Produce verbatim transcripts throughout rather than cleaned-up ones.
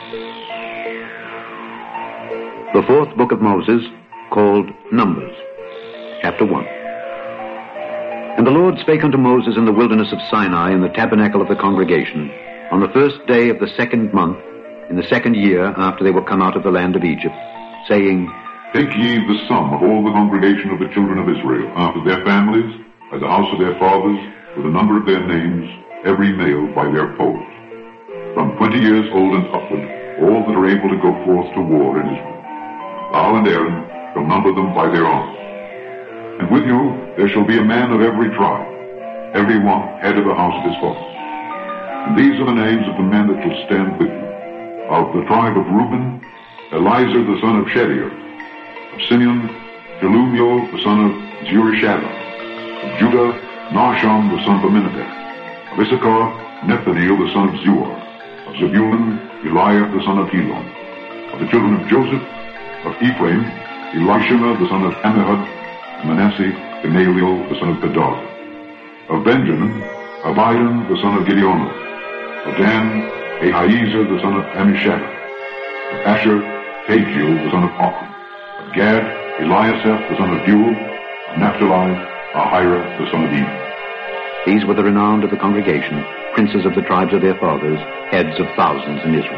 The fourth book of Moses, called Numbers, chapter one. And the Lord spake unto Moses in the wilderness of Sinai in the tabernacle of the congregation, on the first day of the second month, in the second year after they were come out of the land of Egypt, saying, Take ye the sum of all the congregation of the children of Israel, after their families, by the house of their fathers, with the number of their names, every male by their poles. From twenty years old and upward, all that are able to go forth to war in Israel. Thou and Aaron shall number them by their arms. And with you there shall be a man of every tribe, every one head of the house of his fathers. And these are the names of the men that shall stand with you. Of the tribe of Reuben, Elizur the son of Shedeur. Of Simeon, Shelumiel the son of Zurishaddai. Of Judah, Nahshon the son of Amminadab. Of Issachar, Nethaneel the son of Zuar. Of Zebulun, Eliab the son of Helon. Of the children of Joseph, of Ephraim, Elishama the son of Ammihud. Of Manasseh, Gamaliel the son of Pedazah. Of Benjamin, Abidan the son of Gideon. Of Dan, Ahiezer the son of Ammishaddai. Of Asher, Pagiel the son of Ochran. Of Gad, Eliasaph the son of Deuel. Of Naphtali, Ahira the son of Eden. These were the renowned of the congregation, princes of the tribes of their fathers, heads of thousands in Israel.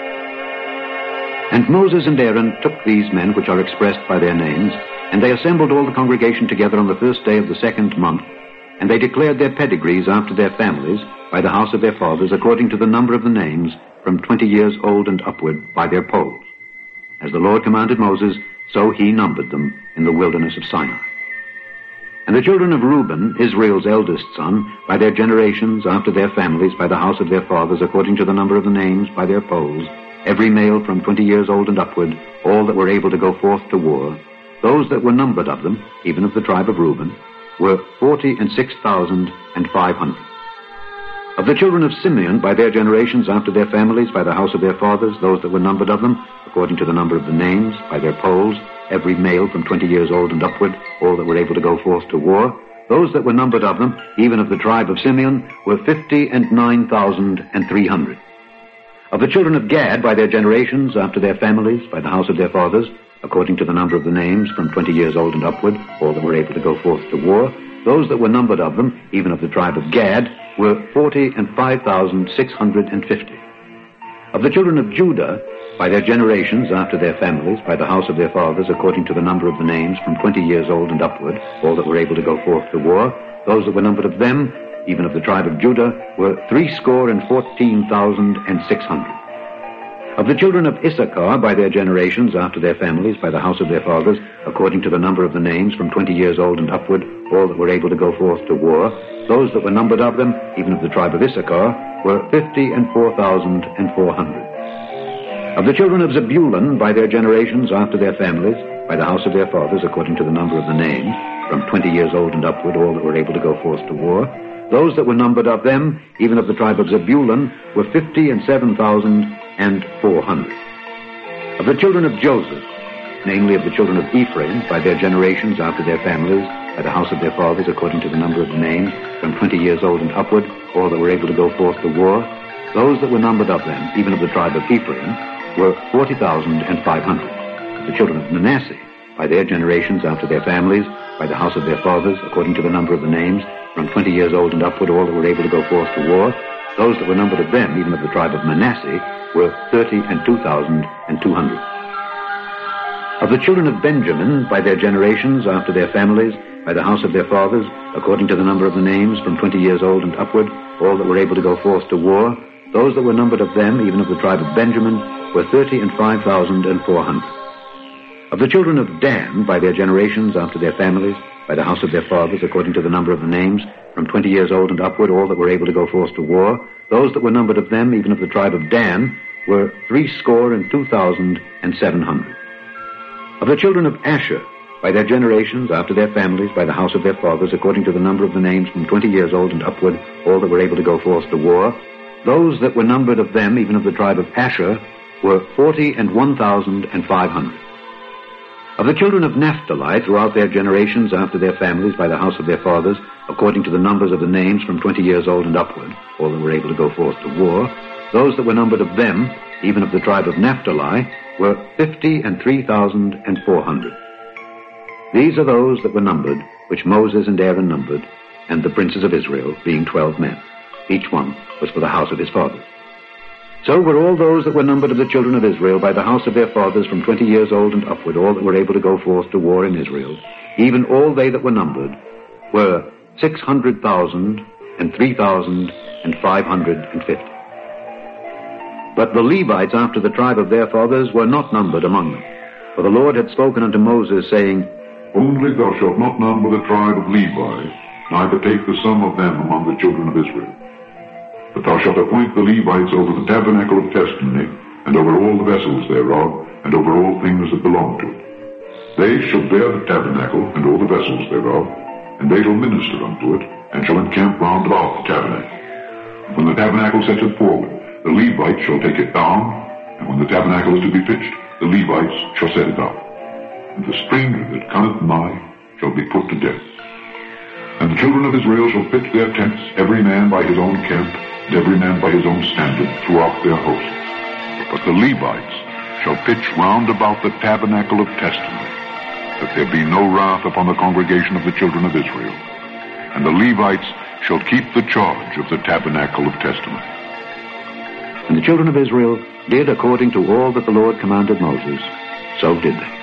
And Moses and Aaron took these men which are expressed by their names, and they assembled all the congregation together on the first day of the second month, and they declared their pedigrees after their families, by the house of their fathers, according to the number of the names, from twenty years old and upward, by their polls. As the Lord commanded Moses, so he numbered them in the wilderness of Sinai. And the children of Reuben, Israel's eldest son, by their generations, after their families, by the house of their fathers, according to the number of the names, by their polls, every male from twenty years old and upward, all that were able to go forth to war, those that were numbered of them, even of the tribe of Reuben, were forty and six thousand and five hundred. Of the children of Simeon, by their generations, after their families, by the house of their fathers, those that were numbered of them, according to the number of the names, by their polls, every male from twenty years old and upward, all that were able to go forth to war, those that were numbered of them, even of the tribe of Simeon, were fifty and nine thousand and three hundred. Of the children of Gad, by their generations, after their families, by the house of their fathers, according to the number of the names, from twenty years old and upward, all that were able to go forth to war, those that were numbered of them, even of the tribe of Gad, were forty and five thousand six hundred and fifty. Of the children of Judah, by their generations, after their families, by the house of their fathers, according to the number of the names, from twenty years old and upward, all that were able to go forth to war, those that were numbered of them, even of the tribe of Judah, were threescore and fourteen thousand and six hundred. Of the children of Issachar, by their generations, after their families, by the house of their fathers, according to the number of the names, from twenty years old and upward, all that were able to go forth to war, those that were numbered of them, even of the tribe of Issachar, were fifty and four thousand and four hundred. Of the children of Zebulun, by their generations, after their families, by the house of their fathers, according to the number of the names, from twenty years old and upward, all that were able to go forth to war, those that were numbered of them, even of the tribe of Zebulun, were fifty and seven thousand and four hundred. Of the children of Joseph, namely of the children of Ephraim, by their generations, after their families, by the house of their fathers, according to the number of the names, from twenty years old and upward, all that were able to go forth to war, those that were numbered of them, even of the tribe of Ephraim, were forty thousand and five hundred. Of the children of Manasseh, by their generations, after their families, by the house of their fathers, according to the number of the names, from twenty years old and upward, all that were able to go forth to war, those that were numbered of them, even of the tribe of Manasseh, were thirty and two thousand and two hundred. Of the children of Benjamin, by their generations, after their families, by the house of their fathers, according to the number of the names, from twenty years old and upward, all that were able to go forth to war, those that were numbered of them, even of the tribe of Benjamin, were thirty and five thousand and four hundred. Of the children of Dan, by their generations, after their families, by the house of their fathers, according to the number of the names, from twenty years old and upward, all that were able to go forth to war, those that were numbered of them, even of the tribe of Dan, were threescore and two thousand and seven hundred. Of the children of Asher, by their generations, after their families, by the house of their fathers, according to the number of the names, from twenty years old and upward, all that were able to go forth to war, those that were numbered of them, even of the tribe of Asher, were forty and one thousand and five hundred. Of the children of Naphtali, throughout their generations, after their families, by the house of their fathers, according to the numbers of the names, from twenty years old and upward, all that were able to go forth to war, those that were numbered of them, even of the tribe of Naphtali, were fifty and three thousand and four hundred. These are those that were numbered, which Moses and Aaron numbered, and the princes of Israel, being twelve men. Each one was for the house of his fathers. So were all those that were numbered of the children of Israel by the house of their fathers from twenty years old and upward, all that were able to go forth to war in Israel, even all they that were numbered, were six hundred thousand and three thousand and five hundred and fifty. But the Levites after the tribe of their fathers were not numbered among them. For the Lord had spoken unto Moses, saying, Only thou shalt not number the tribe of Levi, neither take the sum of them among the children of Israel. But thou shalt appoint the Levites over the tabernacle of testimony, and over all the vessels thereof, and over all things that belong to it. They shall bear the tabernacle and all the vessels thereof, and they shall minister unto it, and shall encamp round about the tabernacle. When the tabernacle setteth forward, the Levites shall take it down, and when the tabernacle is to be pitched, the Levites shall set it up. And the stranger that cometh nigh shall be put to death. And the children of Israel shall pitch their tents, every man by his own camp, and every man by his own standard, throughout their host. But the Levites shall pitch round about the tabernacle of testimony, that there be no wrath upon the congregation of the children of Israel. And the Levites shall keep the charge of the tabernacle of testimony. And the children of Israel did according to all that the Lord commanded Moses, so did they.